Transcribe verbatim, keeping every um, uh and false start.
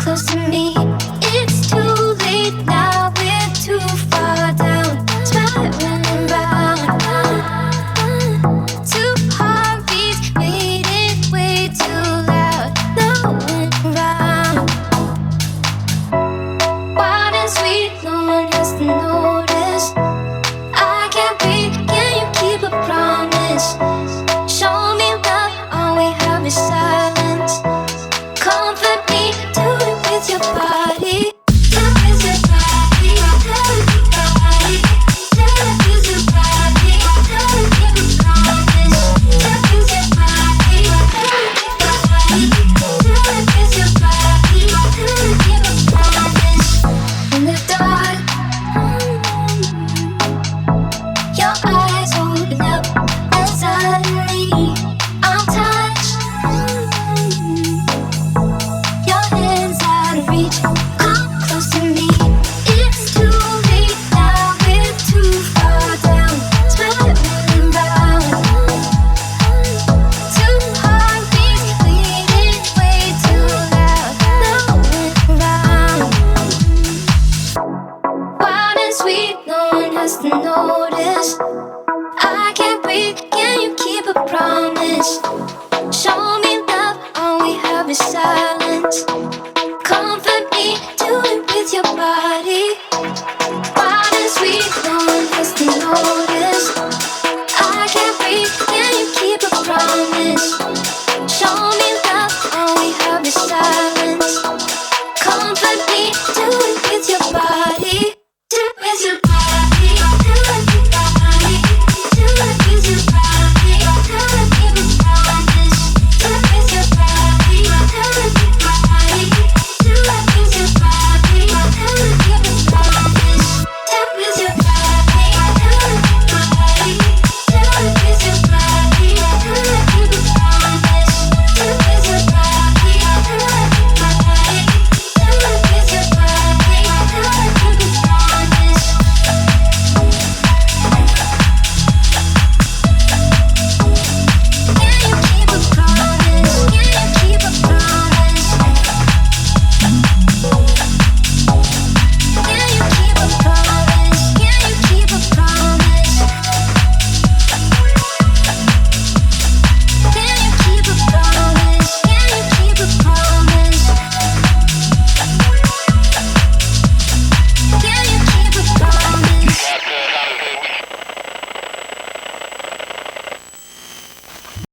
close to me. It's too late now, we're too far down, spiraling round. Two heartbeats beating way too loud, no one around. Wild and sweet, no one has to notice. I can't breathe, can you keep a promise? Show me love, all we have is silence. Comfort me, do it with your body. Do it with your body, do it with your body. Do it with your body, do it with your promise. Do it with your body, do it with your body. Do it with your body, do it with your promise. In the dark, your eyes open up, and suddenly I'm touched. Your hands out of reach, come close to me. It's too late now, we're too far down, spiraling round. Two heartbeats beating way too loud, no one around. Wild and sweet, no one has to notice. I can't breathe, can you keep a promise? Show me love, all we have is silence. Comfort me, do it with your body.